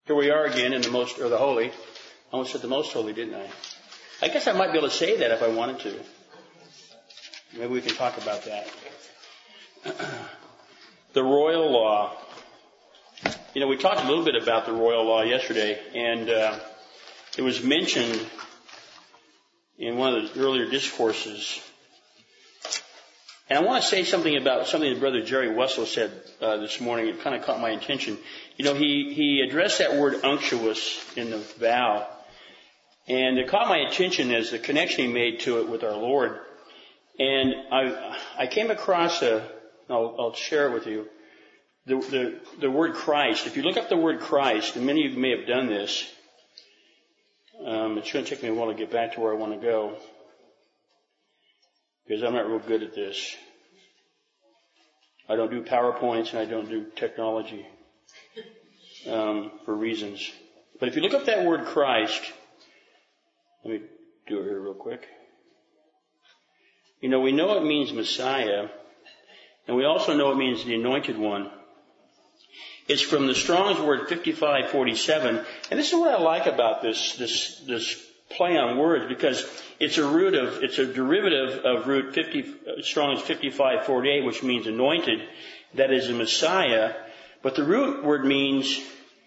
Here we are again in the most, or the holy. I almost said the most holy, didn't I? I guess I might be able to say that if I wanted to. Maybe we can talk about that. The royal law. You know, we talked a little bit about the royal law yesterday, and it was mentioned in one of the earlier discourses. And I want to say something about something that Brother Jerry Wessel said this morning. It kind of caught my attention. You know, he addressed that word unctuous in the vow. And it caught my attention as the connection he made to it with our Lord. And I came across I'll share it with you, the word Christ. If you look up the word Christ, and many of you may have done this, it's going to take me a while to get back to where I want to go, because I'm not real good at this. I don't do PowerPoints and I don't do technology for reasons. But if you look up that word Christ, let me do it here real quick. You know, we know it means Messiah, and we also know it means the Anointed One. It's from the Strong's Word 5547, and this is what I like about this play on words, because it's a derivative of root 50, Strong's 5548, which means anointed, that is a Messiah, but the root word means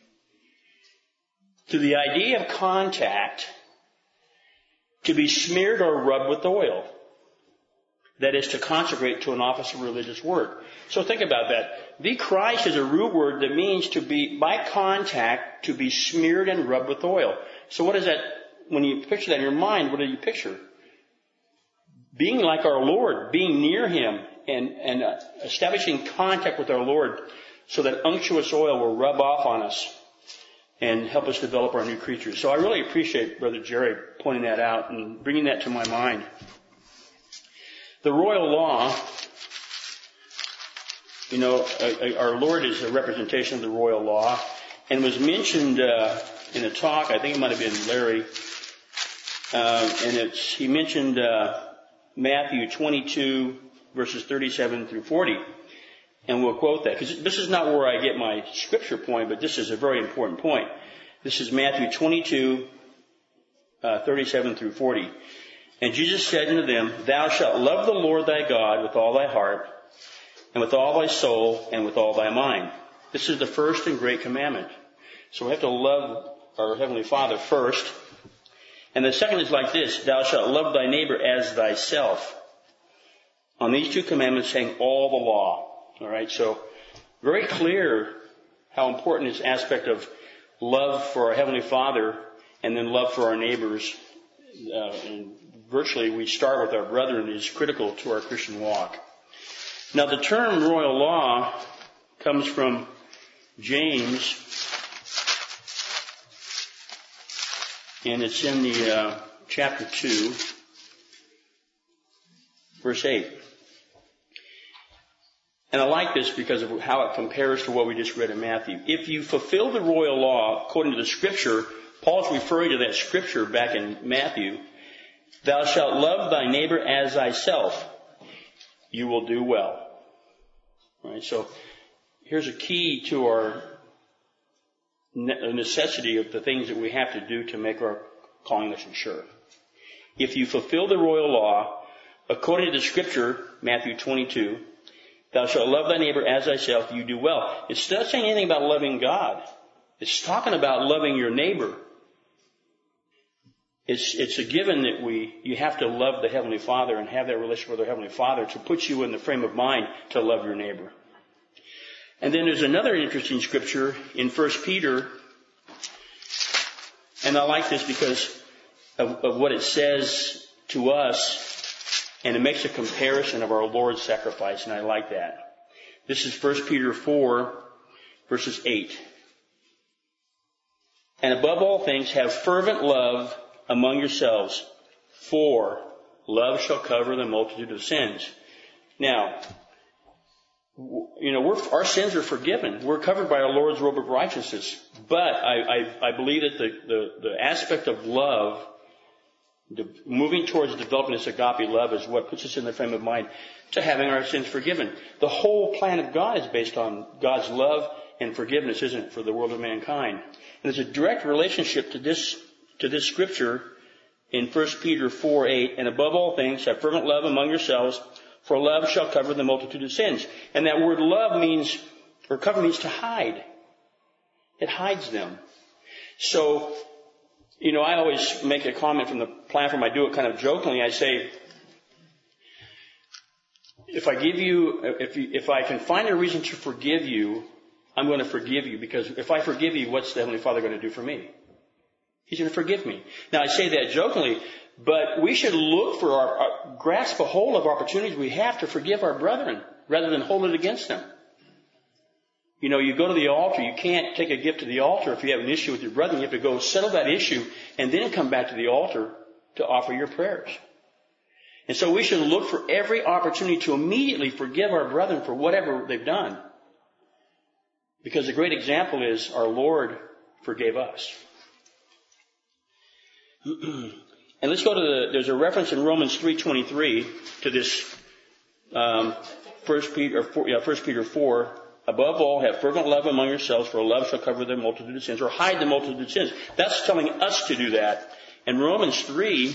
to the idea of contact, to be smeared or rubbed with oil. That is to consecrate to an office of religious work. So think about that. The Christ is a root word that means to be, by contact, to be smeared and rubbed with oil. So what is that? When you picture that in your mind, what do you picture? Being like our Lord, being near Him, and establishing contact with our Lord so that unctuous oil will rub off on us and help us develop our new creatures. So I really appreciate Brother Jerry pointing that out and bringing that to my mind. The royal law, you know, our Lord is a representation of the royal law, and was mentioned in a talk. I think it might have been Larry, and he mentioned Matthew 22 verses 37 through 40, and we'll quote that because this is not where I get my scripture point, but this is a very important point. This is Matthew 22, 37 through 40. And Jesus said unto them, Thou shalt love the Lord thy God with all thy heart, and with all thy soul, and with all thy mind. This is the first and great commandment. So we have to love our Heavenly Father first. And the second is like this, Thou shalt love thy neighbor as thyself. On these two commandments hang all the law. Alright, so very clear how important this aspect of love for our Heavenly Father and then love for our neighbors. And virtually, we start with our brethren is critical to our Christian walk. Now, the term royal law comes from James, and it's in the chapter 2, verse 8. And I like this because of how it compares to what we just read in Matthew. If you fulfill the royal law according to the Scripture, Paul's referring to that Scripture back in Matthew, Thou shalt love thy neighbor as thyself. You will do well. All right, so here's a key to our necessity of the things that we have to do to make our calling mission sure. If you fulfill the royal law, according to the Scripture, Matthew 22, Thou shalt love thy neighbor as thyself, you do well. It's not saying anything about loving God. It's talking about loving your neighbor. It's a given that you have to love the Heavenly Father and have that relationship with our Heavenly Father to put you in the frame of mind to love your neighbor. And then there's another interesting scripture in 1 Peter, and I like this because of what it says to us, and it makes a comparison of our Lord's sacrifice, and I like that. This is 1 Peter 4, verses 8. And above all things, have fervent love among yourselves, for love shall cover the multitude of sins. Now, you know, our sins are forgiven. We're covered by our Lord's robe of righteousness. But I believe that the aspect of love, moving towards developing this agape love, is what puts us in the frame of mind to having our sins forgiven. The whole plan of God is based on God's love and forgiveness, isn't it, for the world of mankind? And there's a direct relationship to this scripture in 1 Peter 4:8, and above all things, have fervent love among yourselves, for love shall cover the multitude of sins. And that word love means, or cover means to hide. It hides them. So, I always make a comment from the platform. I do it kind of jokingly. I say, if I can find a reason to forgive you, I'm going to forgive you, because if I forgive you, what's the Heavenly Father going to do for me? He's going to forgive me. Now, I say that jokingly, but we should look for grasp a hold of opportunities we have to forgive our brethren rather than hold it against them. You go to the altar, you can't take a gift to the altar if you have an issue with your brethren. You have to go settle that issue and then come back to the altar to offer your prayers. And so we should look for every opportunity to immediately forgive our brethren for whatever they've done. Because a great example is our Lord forgave us. And let's go to there's a reference in Romans 3:23 to this 1 Peter 4. Above all, have fervent love among yourselves, for love shall cover the multitude of sins, or hide the multitude of sins. That's telling us to do that. And Romans 3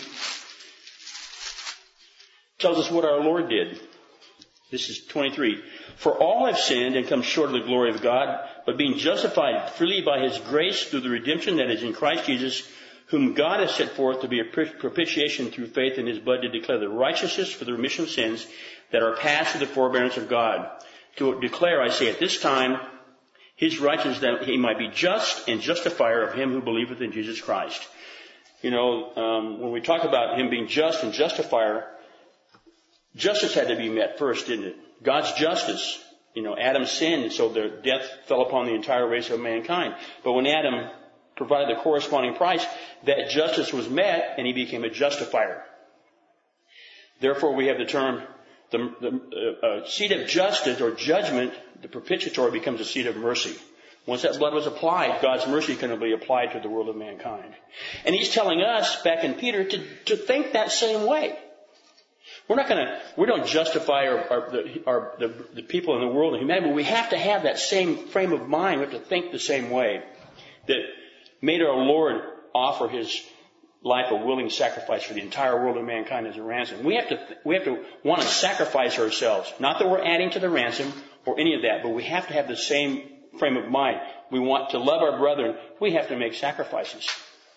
tells us what our Lord did. This is 23. For all have sinned and come short of the glory of God, but being justified freely by His grace through the redemption that is in Christ Jesus, whom God has set forth to be a propitiation through faith in His blood, to declare the righteousness for the remission of sins that are past through the forbearance of God. To declare, I say, at this time, His righteousness, that He might be just and justifier of him who believeth in Jesus Christ. When we talk about Him being just and justifier, justice had to be met first, didn't it? God's justice. Adam sinned, and so the death fell upon the entire race of mankind. But when Adam provided the corresponding price, that justice was met, and he became a justifier. Therefore, we have the term, the seat of justice or judgment, the propitiatory, becomes a seat of mercy. Once that blood was applied, God's mercy can be applied to the world of mankind. And He's telling us, back in Peter, to think that same way. We don't justify the people in the world of humanity, but we have to have that same frame of mind. We have to think the same way that made our Lord offer His life a willing sacrifice for the entire world of mankind as a ransom. We have to want to sacrifice ourselves. Not that we're adding to the ransom or any of that, but we have to have the same frame of mind. We want to love our brethren. We have to make sacrifices.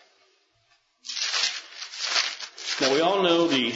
Now, we all know the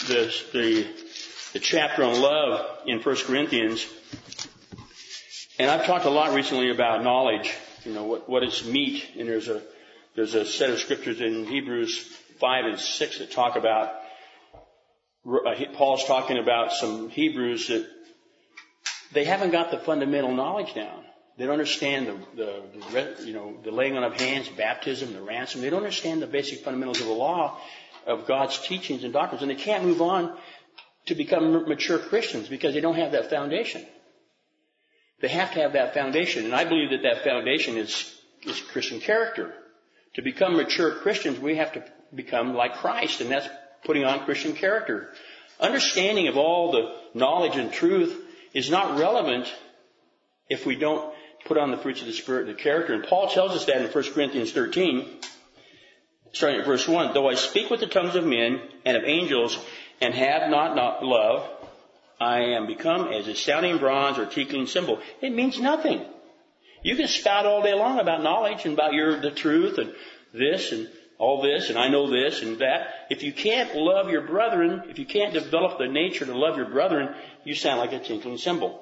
chapter on love in 1 Corinthians, and I've talked a lot recently about knowledge. What is meat, and there's a set of scriptures in Hebrews 5 and 6 that talk about, Paul's talking about some Hebrews that they haven't got the fundamental knowledge down. They don't understand the laying on of hands, baptism, the ransom. They don't understand the basic fundamentals of the law, of God's teachings and doctrines, and they can't move on to become mature Christians because they don't have that foundation. They have to have that foundation, and I believe that foundation is Christian character. To become mature Christians, we have to become like Christ, and that's putting on Christian character. Understanding of all the knowledge and truth is not relevant if we don't put on the fruits of the Spirit and the character. And Paul tells us that in 1 Corinthians 13, starting at verse 1. Though I speak with the tongues of men and of angels and have not love, I am become as a sounding bronze or tinkling cymbal. It means nothing. You can spout all day long about knowledge and about the truth and this and all this and I know this and that. If you can't love your brethren, if you can't develop the nature to love your brethren, you sound like a tinkling cymbal.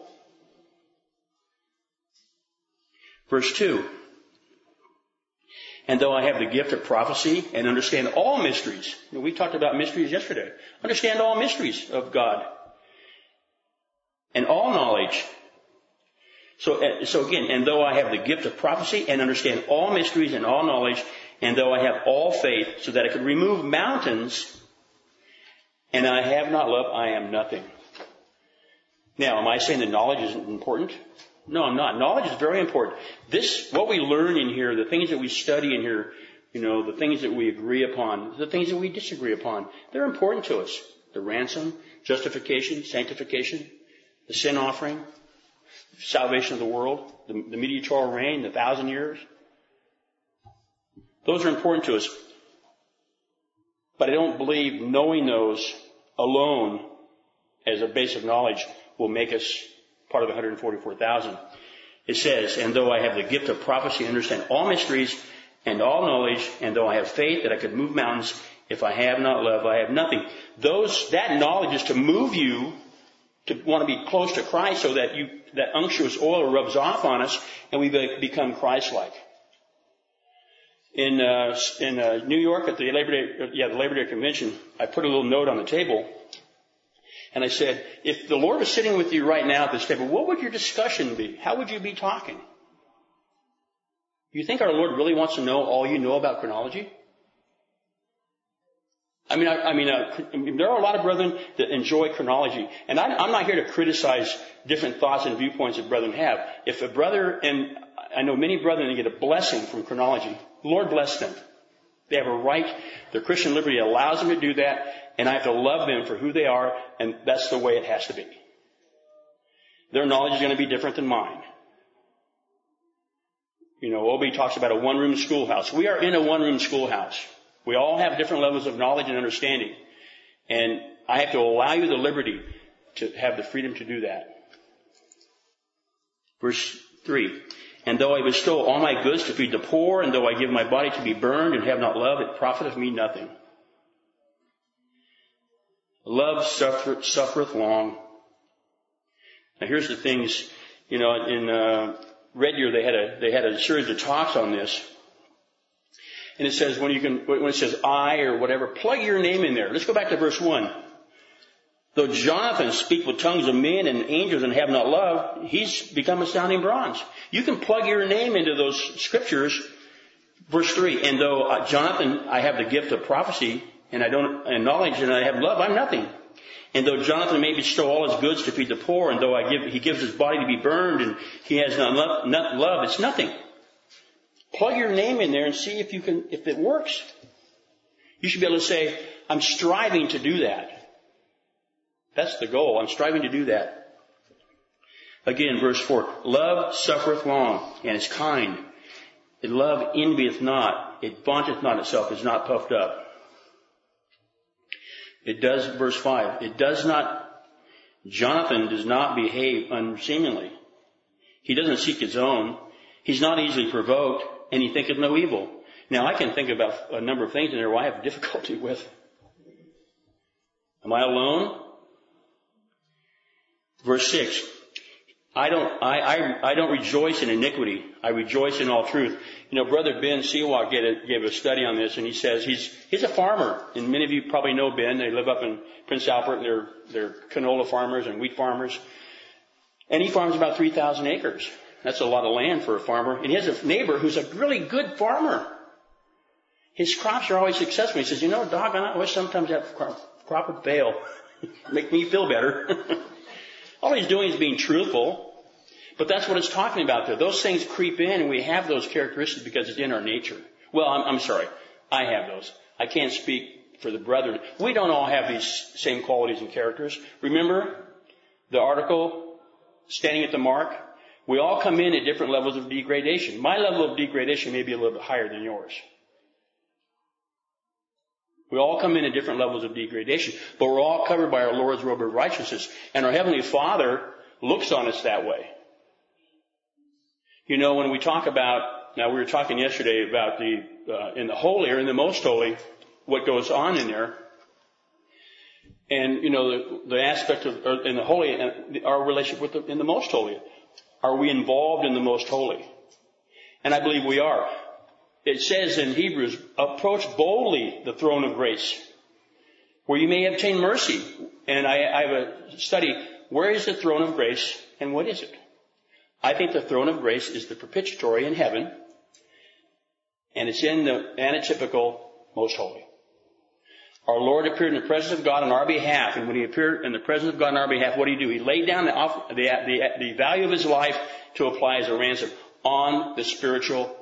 Verse 2. And though I have the gift of prophecy and understand all mysteries. We talked about mysteries yesterday. Understand all mysteries of God. And all knowledge. So again, and though I have the gift of prophecy and understand all mysteries and all knowledge, and though I have all faith so that I could remove mountains, and I have not love, I am nothing. Now, am I saying that knowledge isn't important? No, I'm not. Knowledge is very important. What we learn in here, the things that we study in here, the things that we agree upon, the things that we disagree upon, they're important to us. The ransom, justification, sanctification, the sin offering, salvation of the world, the mediatorial reign, the 1,000 years. Those are important to us. But I don't believe knowing those alone as a base of knowledge will make us part of the 144,000. It says, and though I have the gift of prophecy, understand all mysteries and all knowledge, and though I have faith that I could move mountains, if I have not love, I have nothing. That knowledge is to move you to want to be close to Christ so that that unctuous oil rubs off on us and we become Christ-like. In New York at the Labor Day Convention, I put a little note on the table and I said, if the Lord was sitting with you right now at this table, what would your discussion be? How would you be talking? You think our Lord really wants to know all you know about chronology? I mean, there are a lot of brethren that enjoy chronology, and I'm not here to criticize different thoughts and viewpoints that brethren have. If a brother, and I know many brethren that get a blessing from chronology, the Lord bless them. They have a right. Their Christian liberty allows them to do that, and I have to love them for who they are, and that's the way it has to be. Their knowledge is going to be different than mine. You know, Obi talks about a one-room schoolhouse. We are in a one-room schoolhouse. We all have different levels of knowledge and understanding. And I have to allow you the liberty to have the freedom to do that. Verse 3. And though I bestow all my goods to feed the poor, and though I give my body to be burned and have not love, it profiteth me nothing. Love suffereth long. Now here's the things, you know, in Red Year they had a series of talks on this. And it says when it says I or whatever, plug your name in there. Let's go back to verse 1. Though Jonathan speak with tongues of men and angels and have not love, he's become a sounding bronze. You can plug your name into those scriptures. Verse 3. And though Jonathan, I have the gift of prophecy and knowledge and I have love, I'm nothing. And though Jonathan may bestow all his goods to feed the poor, and though he gives his body to be burned and he has not love, it's nothing. Plug your name in there and see if it works. You should be able to say, I'm striving to do that. That's the goal. I'm striving to do that. Again, verse 4. Love suffereth long and is kind. Love envieth not. It vaunteth not itself, is not puffed up. Verse 5. Jonathan does not behave unseemly. He doesn't seek his own. He's not easily provoked, and he thinketh no evil. Now, I can think about a number of things in there where I have difficulty with. Am I alone? Verse 6. I don't rejoice in iniquity. I rejoice in all truth. You know, Brother Ben Seawalk gave a study on this, and he says he's a farmer. And many of you probably know Ben. They live up in Prince Albert, and they're canola farmers and wheat farmers. And he farms about 3,000 acres. That's a lot of land for a farmer. And he has a neighbor who's a really good farmer. His crops are always successful. He says, you know, doggone, I wish sometimes that crop would fail. Make me feel better. All he's doing is being truthful. But that's what it's talking about there. Those things creep in, and we have those characteristics because it's in our nature. Well, I'm sorry. I have those. I can't speak for the brethren. We don't all have these same qualities and characters. Remember the article, Standing at the Mark? We all come in at different levels of degradation. My level of degradation may be a little bit higher than yours. We all come in at different levels of degradation, but we're all covered by our Lord's robe of righteousness. And our Heavenly Father looks on us that way. You know, when we talk about, now we were talking yesterday about in the holy or in the most holy, what goes on in there. And, you know, the aspect of, in the holy, and our relationship in the most holy. Are we involved in the most holy? And I believe we are. It says in Hebrews, approach boldly the throne of grace, where you may obtain mercy. And I have a study, where is the throne of grace and what is it? I think the throne of grace is the propitiatory in heaven, and it's in the anatypical most holy. Our Lord appeared in the presence of God on our behalf, and when He appeared in the presence of God on our behalf, what did He do? He laid down the value of His life to apply as a ransom on the spiritual,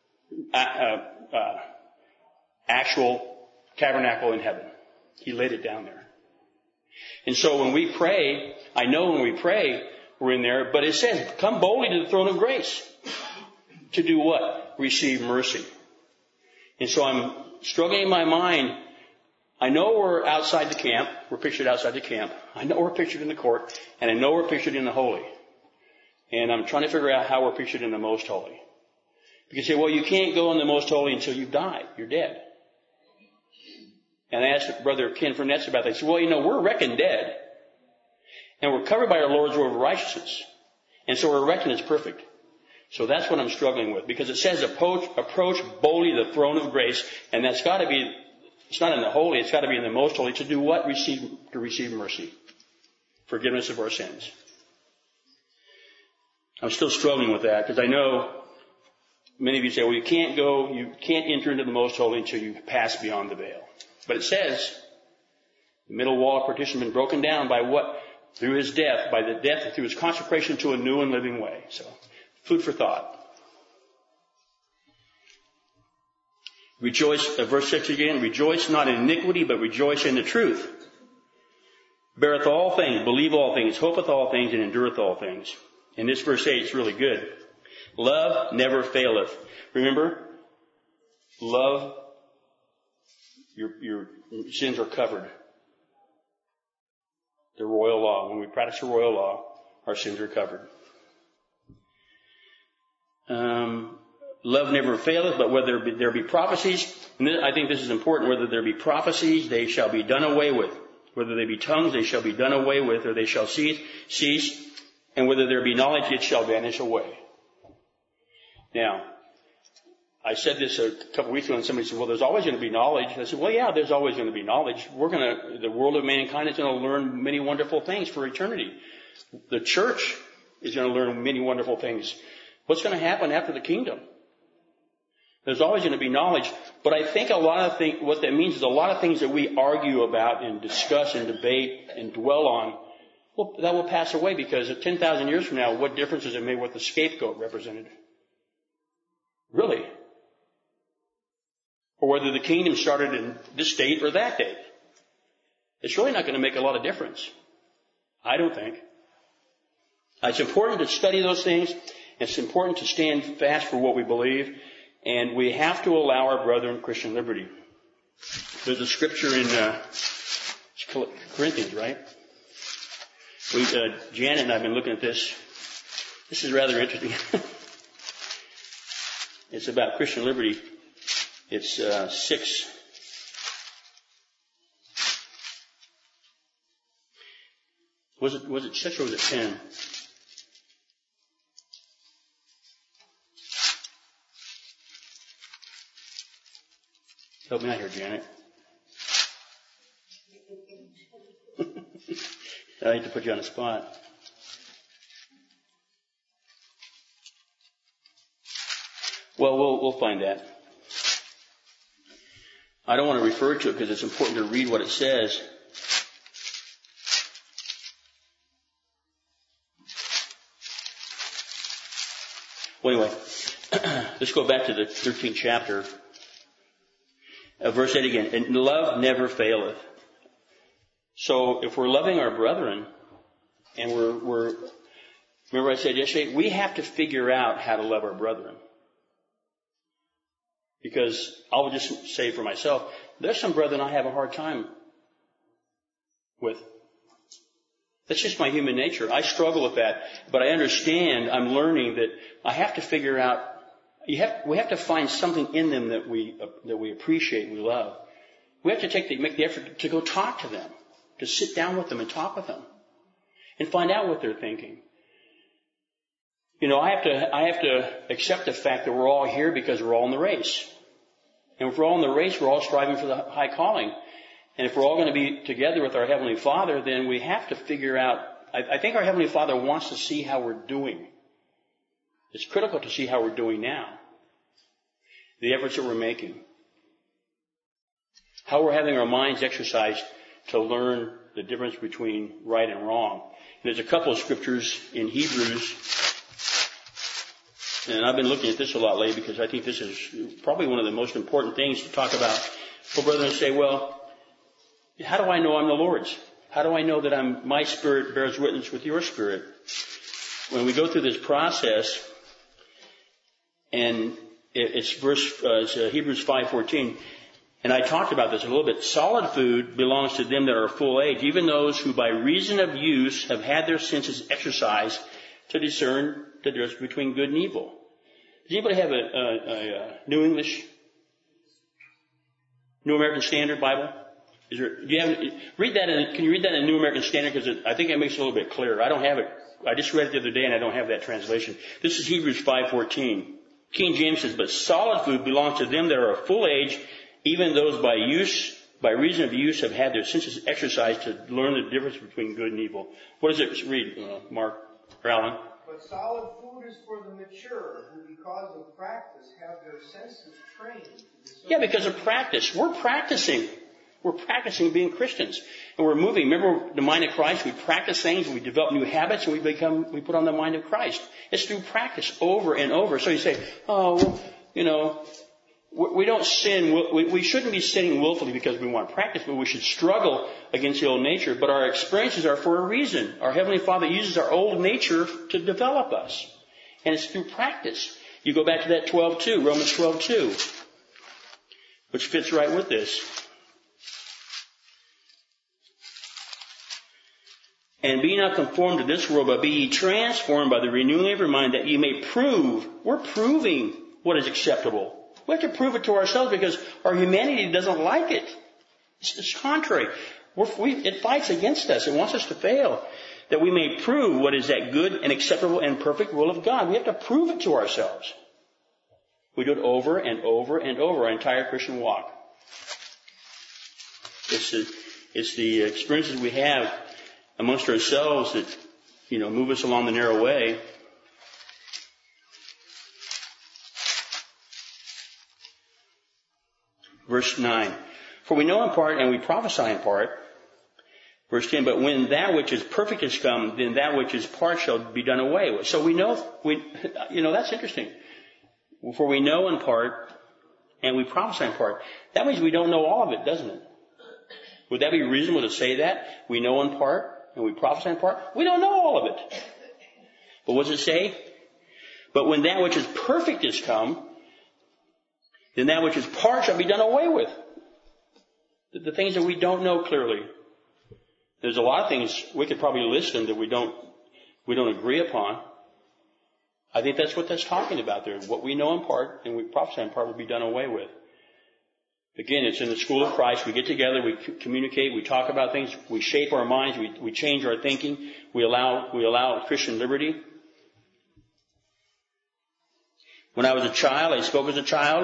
actual tabernacle in heaven. He laid it down there. And so when we pray, I know when we pray, were in there, but it says, come boldly to the throne of grace. To do what? Receive mercy. And so I'm struggling in my mind. I know we're outside the camp. We're pictured outside the camp. I know we're pictured in the court. And I know we're pictured in the holy. And I'm trying to figure out how we're pictured in the most holy. Because you say, well, you can't go in the most holy until you've died. You're dead. And I asked Brother Ken Furness about that. He said, well, we're reckoned dead. And we're covered by our Lord's robe of righteousness. And so we're reckoned as perfect. So that's what I'm struggling with. Because it says approach boldly the throne of grace. And that's got to be, it's not in the holy, it's got to be in the most holy. To do what? To receive mercy. Forgiveness of our sins. I'm still struggling with that because I know many of you say, well, you can't enter into the most holy until you pass beyond the veil. But it says, the middle wall of partition has been broken down by what? Through His death, by the death, through His consecration to a new and living way. So, food for thought. Rejoice, verse 6 again, rejoice not in iniquity, but rejoice in the truth. Beareth all things, believe all things, hopeth all things, and endureth all things. In this verse 8, it's really good. Love never faileth. Remember, love, your sins are covered. The royal law. When we practice the royal law, our sins are covered. Love never faileth, but whether there be prophecies, and I think this is important, whether there be prophecies, they shall be done away with. Whether they be tongues, they shall be done away with, or they shall cease. And whether there be knowledge, it shall vanish away. Now, I said this a couple of weeks ago, and somebody said, well, there's always going to be knowledge. I said, well, yeah, there's always going to be knowledge. The world of mankind is going to learn many wonderful things for eternity. The church is going to learn many wonderful things. What's going to happen after the kingdom? There's always going to be knowledge. But I think what that means is a lot of things that we argue about and discuss and debate and dwell on, well, that will pass away because 10,000 years from now, what difference does it make what the scapegoat represented? Really? Or whether the kingdom started in this date or that date. It's really not going to make a lot of difference. I don't think. It's important to study those things. It's important to stand fast for what we believe. And we have to allow our brethren Christian liberty. There's a scripture in Corinthians, right? Janet and I have been looking at this. This is rather interesting. It's about Christian liberty. It's 6. Was it 6 or was it 10? Help me out here, Janet. I hate to put you on the spot. Well, we'll find that. I don't want to refer to it because it's important to read what it says. Well, anyway, let's go back to the 13th chapter. Verse 8 again. And love never faileth. So if we're loving our brethren, and we're remember I said yesterday, we have to figure out how to love our brethren. Because I'll just say for myself, there's some brethren I have a hard time with. That's just my human nature. I struggle with that. But I understand, I'm learning that I have to figure out, we have to find something in them that we appreciate, we love. We have to make the effort to go talk to them, to sit down with them and talk with them, and find out what they're thinking. I have to accept the fact that we're all here because we're all in the race. And if we're all in the race, we're all striving for the high calling. And if we're all going to be together with our Heavenly Father, then we have to figure out, I think our Heavenly Father wants to see how we're doing. It's critical to see how we're doing now. The efforts that we're making. How we're having our minds exercised to learn the difference between right and wrong. And there's a couple of scriptures in Hebrews. And I've been looking at this a lot lately because I think this is probably one of the most important things to talk about. For brethren to say, well, how do I know I'm the Lord's? How do I know that my spirit bears witness with your spirit? when we go through this process, and it's Hebrews 5:14, and I talked about this a little bit. Solid food belongs to them that are full age, even those who by reason of use have had their senses exercised to discern the difference between good and evil. Does anybody have a New American Standard Bible? Read that? Can you read that in New American Standard? Because I think it makes it a little bit clearer. I don't have it. I just read it the other day, and I don't have that translation. This is Hebrews 5:14. King James says, "But solid food belongs to them that are of full age, even those by reason of use, have had their senses exercised to learn the difference between good and evil." What does it read, Mark or Alan? But solid food is for the mature, who because of practice have their senses trained. Yeah, because of practice. We're practicing. We're practicing being Christians. And we're moving. Remember the mind of Christ? We practice things, we develop new habits, and we put on the mind of Christ. It's through practice over and over. So you say, we don't sin. We shouldn't be sinning willfully because we want practice, but we should struggle against the old nature. But our experiences are for a reason. Our Heavenly Father uses our old nature to develop us. And it's through practice. You go back to that 12:2, Romans 12:2, which fits right with this. "And be not conformed to this world, but be ye transformed by the renewing of your mind, that ye may prove," we're proving what is acceptable. We have to prove it to ourselves because our humanity doesn't like it. It's contrary. It fights against us. It wants us to fail. "That we may prove what is that good and acceptable and perfect will of God." We have to prove it to ourselves. We do it over and over and over our entire Christian walk. It's the experiences we have amongst ourselves that, move us along the narrow way. Verse 9. "For we know in part and we prophesy in part." Verse 10. "But when that which is perfect is come, then that which is part shall be done away with." So we know, that's interesting. "For we know in part and we prophesy in part." That means we don't know all of it, doesn't it? Would that be reasonable to say that? We know in part and we prophesy in part? We don't know all of it. But what does it say? "But when that which is perfect is come, then that which is part shall be done away with." The things that we don't know clearly. There's a lot of things we could probably list them that we don't agree upon. I think that's what that's talking about there. What we know in part and we prophesy in part will be done away with. Again, it's in the school of Christ. We get together, we communicate, we talk about things, we shape our minds, we change our thinking, we allow Christian liberty. When I was a child, I spoke as a child.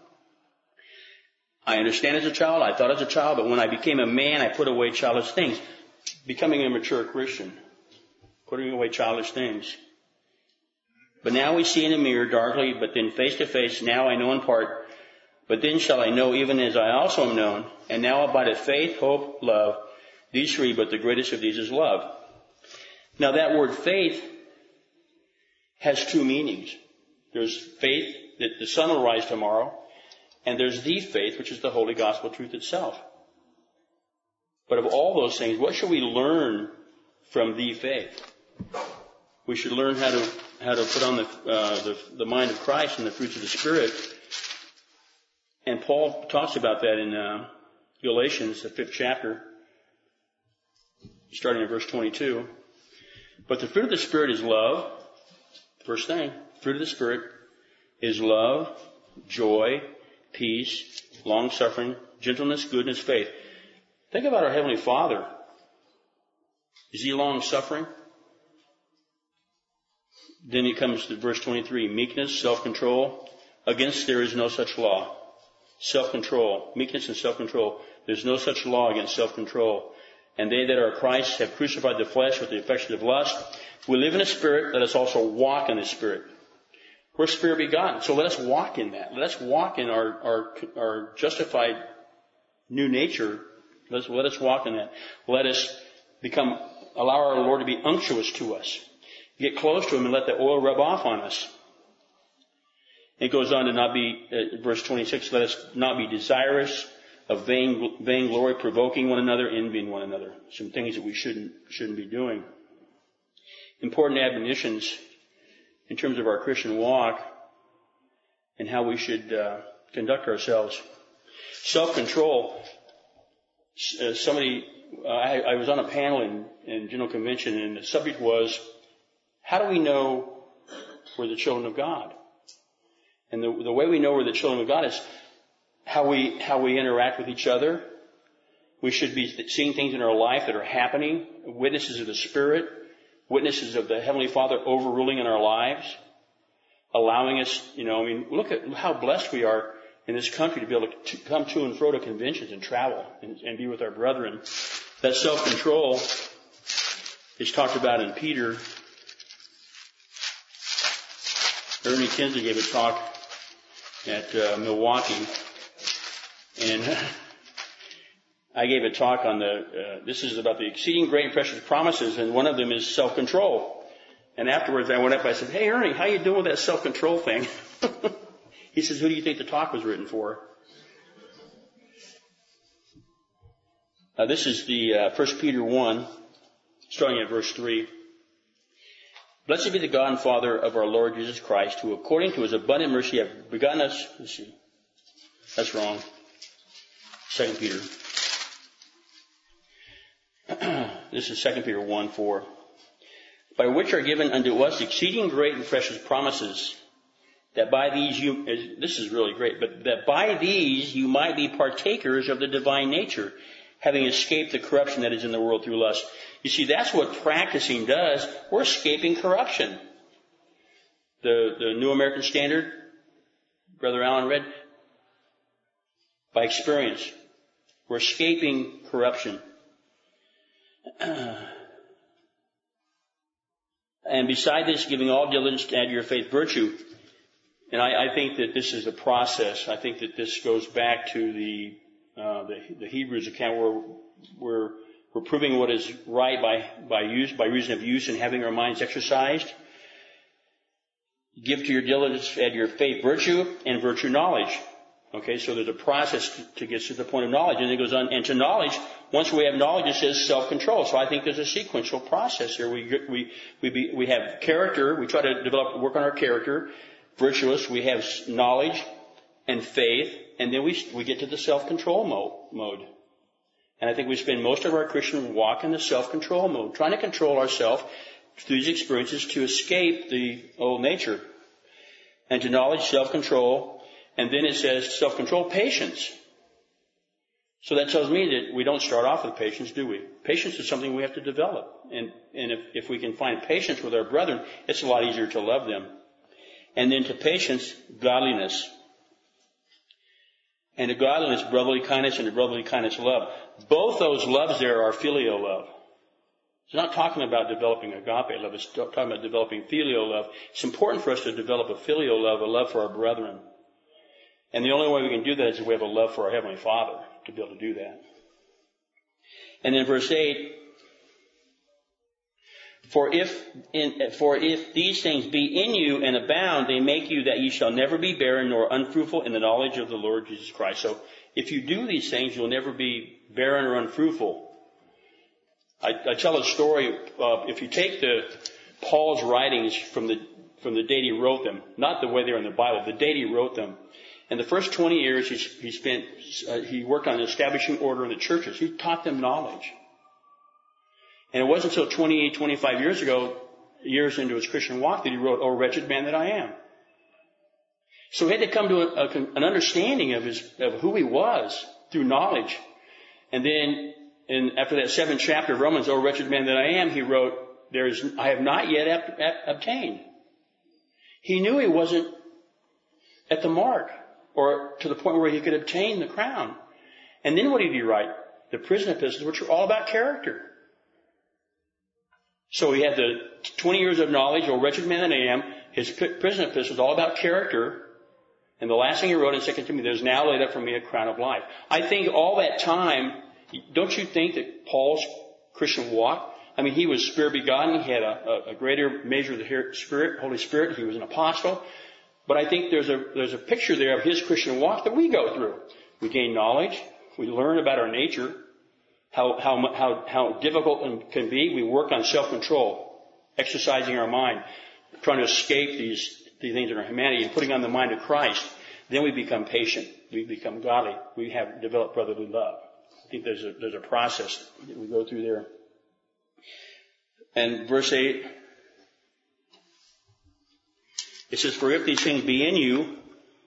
I understand as a child, I thought as a child, but when I became a man, I put away childish things. Becoming a mature Christian. Putting away childish things. "But now we see in a mirror darkly, but then face to face. Now I know in part, but then shall I know even as I also am known. And now abideth faith, hope, love. These three, but the greatest of these is love." Now that word faith has two meanings. There's faith that the sun will rise tomorrow, and there's the faith, which is the holy gospel truth itself. But of all those things, what should we learn from the faith? We should learn how to put on the mind of Christ and the fruits of the Spirit. And Paul talks about that in Galatians, the 5th chapter, starting in verse 22. "But the fruit of the Spirit is love." First thing, fruit of the Spirit is love, joy, peace, long-suffering, gentleness, goodness, faith. Think about our Heavenly Father. Is He long-suffering? Then it comes to verse 23, meekness, self-control. "Against there is no such law." Self-control, meekness and self-control. There's no such law against self-control. "And they that are Christ have crucified the flesh with the affection of lust. We live in the Spirit, let us also walk in the Spirit." We're Spirit begotten, so let us walk in that. Let us walk in our justified new nature. Let us walk in that. Let us allow our Lord to be unctuous to us. Get close to Him and let the oil rub off on us. It goes on to not be, verse 26, "Let us not be desirous of vain glory, provoking one another, envying one another." Some things that we shouldn't be doing. important admonitions in terms of our Christian walk and how we should conduct ourselves. Self-control. I was on a panel in General Convention, and the subject was, how do we know we're the children of God? And the way we know we're the children of God is how we interact with each other. We should be seeing things in our life that are happening, witnesses of the Spirit, witnesses of the Heavenly Father overruling in our lives, allowing us, look at how blessed we are in this country to be able to come to and fro to conventions and travel and be with our brethren. That self-control is talked about in Peter. Ernie Kinsey gave a talk at Milwaukee, and I gave a talk on this is about the exceeding great and precious promises, and one of them is self-control. And afterwards I went up, I said, "Hey Ernie, how you doing with that self-control thing?" He says, "Who do you think the talk was written for?" This is the 1 Peter 1, starting at verse 3. Blessed be the God and Father of our Lord Jesus Christ, who according to His abundant mercy have begotten us. Let's see. That's wrong. 2 Peter. This is 2 Peter 1, 4. By which are given unto us exceeding great and precious promises, that by these this is really great, but that by these you might be partakers of the divine nature, having escaped the corruption that is in the world through lust. You see, that's what practicing does. We're escaping corruption. The New American Standard, Brother Allen read, by experience. We're escaping corruption. And beside this, giving all diligence to add to your faith virtue. And I think that this is a process. I think that this goes back to the Hebrews account where we're proving what is right by reason of use and having our minds exercised. Give to your diligence, add to your faith virtue, and virtue knowledge. Okay, so there's a process to get to the point of knowledge, and it goes on. And to knowledge, once we have knowledge, it says self-control. So I think there's a sequential process here. We have character. We try to work on our character. Virtuous. We have knowledge and faith, and then we get to the self-control mode. And I think we spend most of our Christian walk in the self-control mode, trying to control ourselves through these experiences to escape the old nature. And to knowledge, self-control, and then it says self-control, patience. So that tells me that we don't start off with patience, do we? Patience is something we have to develop. And if we can find patience with our brethren, it's a lot easier to love them. And then to patience, godliness. And to godliness, brotherly kindness, and to brotherly kindness, love. Both those loves there are filial love. It's not talking about developing agape love. It's talking about developing filial love. It's important for us to develop a filial love, a love for our brethren. And the only way we can do that is if we have a love for our Heavenly Father to be able to do that. And then verse 8, For if these things be in you and abound, they make you that ye shall never be barren nor unfruitful in the knowledge of the Lord Jesus Christ. So if you do these things, you'll never be barren or unfruitful. I tell a story. If you take Paul's writings from the date he wrote them, not the way they're in the Bible, the date he wrote them. In the first 20 years, he worked on establishing order in the churches. He taught them knowledge. And it wasn't until 28, 25 years into his Christian walk that he wrote, "O wretched man that I am." So he had to come to an understanding of who he was through knowledge. And then, after that 7th chapter of Romans, "O wretched man that I am," he wrote, "I have not yet obtained." He knew he wasn't at the mark, or to the point where he could obtain the crown. And then what did he write? The prison epistles, which are all about character. So he had the 20 years of knowledge, "O wretched man that I am." His prison epistles, all about character. And the last thing he wrote in 2 Timothy, "There's now laid up for me a crown of life." I think all that time, don't you think that Paul's Christian walk, he was Spirit begotten. He had a greater measure of the Holy Spirit. He was an apostle. But I think there's a picture there of his Christian walk that we go through. We gain knowledge. We learn about our nature, how difficult it can be. We work on self-control. exercising our mind, trying to escape these things in our humanity and putting on the mind of Christ, then we become patient. We become godly. We have developed brotherly love. I think there's a process that we go through there. And verse 8, it says, "For if these things be in you,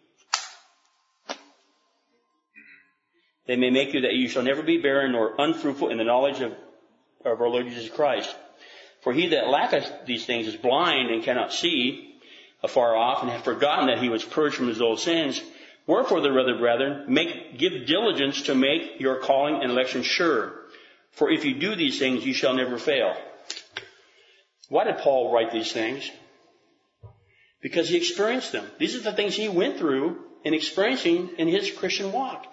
they may make you that you shall never be barren nor unfruitful in the knowledge of our Lord Jesus Christ. For he that lacketh these things is blind and cannot see afar off, and hath forgotten that he was purged from his old sins. Wherefore, therefore, brethren, give diligence to make your calling and election sure. For if you do these things, you shall never fail." Why did Paul write these things? Because he experienced them. These are the things he went through and experiencing in his Christian walk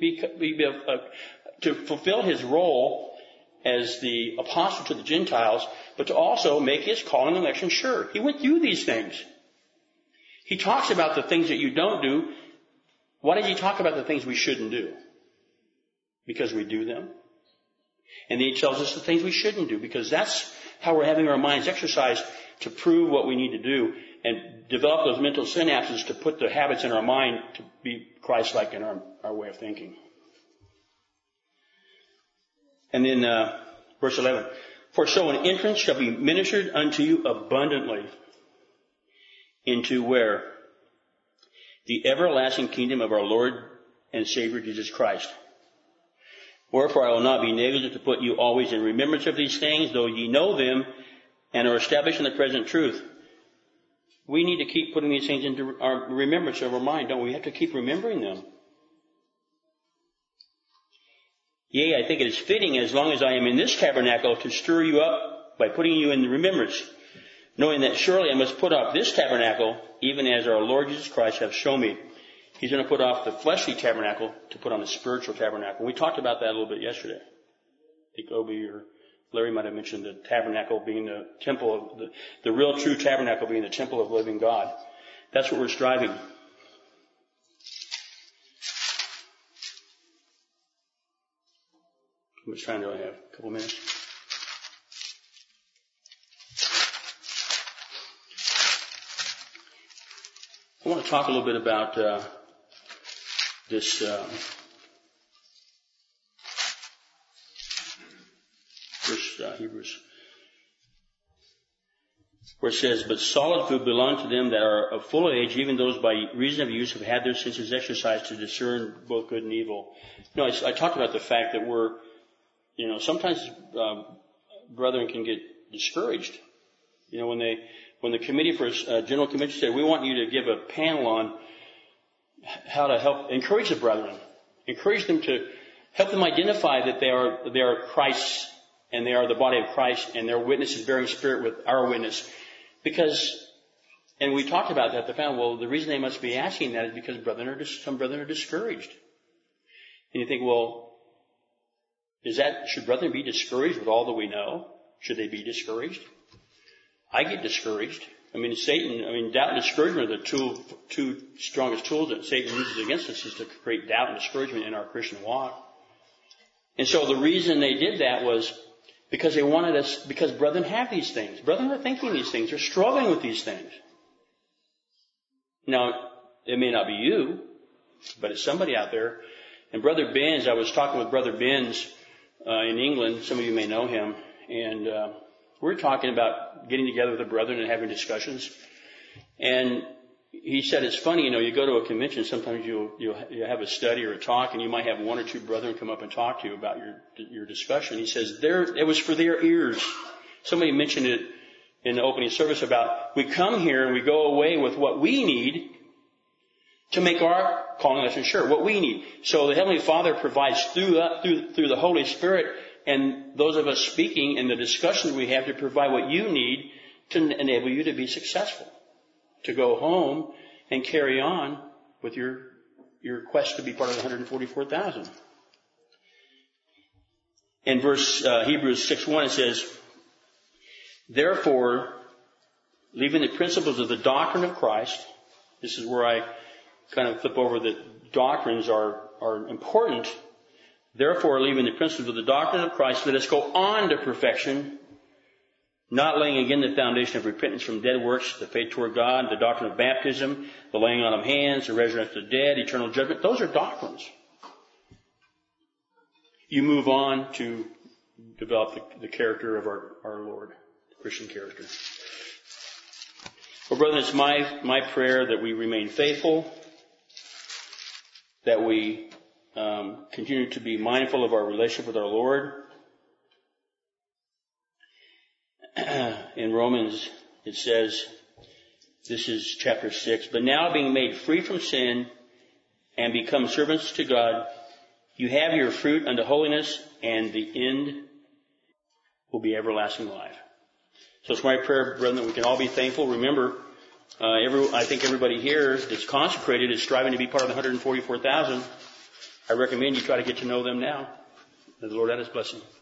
to fulfill his role as the apostle to the Gentiles, but to also make his calling and election sure. He went through these things. He talks about the things that you don't do. Why does he talk about the things we shouldn't do? Because we do them. And then he tells us the things we shouldn't do, because that's how we're having our minds exercised to prove what we need to do and develop those mental synapses to put the habits in our mind to be Christ-like in our way of thinking. And then verse 11, "For so an entrance shall be ministered unto you abundantly into" where? "The everlasting kingdom of our Lord and Savior Jesus Christ. Wherefore I will not be negligent to put you always in remembrance of these things, though ye know them and are established in the present truth." We need to keep putting these things into our remembrance of our mind, don't we? We have to keep remembering them. "Yea, I think it is fitting, as long as I am in this tabernacle, to stir you up by putting you in remembrance, knowing that surely I must put off this tabernacle, even as our Lord Jesus Christ hath shown me." He's going to put off the fleshly tabernacle to put on the spiritual tabernacle. We talked about that a little bit yesterday. I think Obi or Larry might have mentioned the tabernacle being the temple of the real true tabernacle being the temple of the living God. That's what we're striving. How much time do I have? A couple minutes? I want to talk a little bit about this verse, Hebrews, where it says, "But solid food belongs to them that are of full age, even those by reason of use have had their senses exercised to discern both good and evil." No, I talked about the fact that we're, sometimes brethren can get discouraged. When the committee for general convention said, "We want you to give a panel on how to help encourage the brethren, encourage them to help them identify that they are Christ's and they are the body of Christ and their witness is bearing spirit with our witness." And we talked about that, the reason they must be asking that is because some brethren are discouraged. And you think, should brethren be discouraged with all that we know? Should they be discouraged? I get discouraged. Doubt and discouragement are the two strongest tools that Satan uses against us, is to create doubt and discouragement in our Christian walk. And so the reason they did that was because they wanted us, because brethren have these things. Brethren are thinking these things. They're struggling with these things. Now, it may not be you, but it's somebody out there. And Brother Benz, I was talking with Brother Benz in England. Some of you may know him. And we're talking about getting together with the brethren and having discussions. And he said, it's funny, you go to a convention, sometimes you'll have a study or a talk, and you might have one or two brethren come up and talk to you about your discussion. He says, it was for their ears. Somebody mentioned it in the opening service about, we come here and we go away with what we need to make our calling election sure, what we need. So the Heavenly Father provides through the Holy Spirit and those of us speaking and the discussions we have to provide what you need to enable you to be successful, to go home and carry on with your quest to be part of the 144,000. In Hebrews 6:1 it says, "Therefore, leaving the principles of the doctrine of Christ," this is where I kind of flip over that doctrines are important. "Therefore, leaving the principles of the doctrine of Christ, let us go on to perfection, Not laying again the foundation of repentance from dead works, the faith toward God, the doctrine of baptism, the laying on of hands, the resurrection of the dead, eternal judgment. Those are doctrines. You move on to develop the character of our Lord, the Christian character. Well, brethren, it's my prayer that we remain faithful, that we continue to be mindful of our relationship with our Lord. In Romans, it says, this is chapter 6, but now being made free from sin and become servants to God, you have your fruit unto holiness, and the end will be everlasting life. So it's my prayer, brethren, that we can all be thankful. Remember, I think everybody here that's consecrated is striving to be part of the 144,000. I recommend you try to get to know them now. May the Lord add His blessing.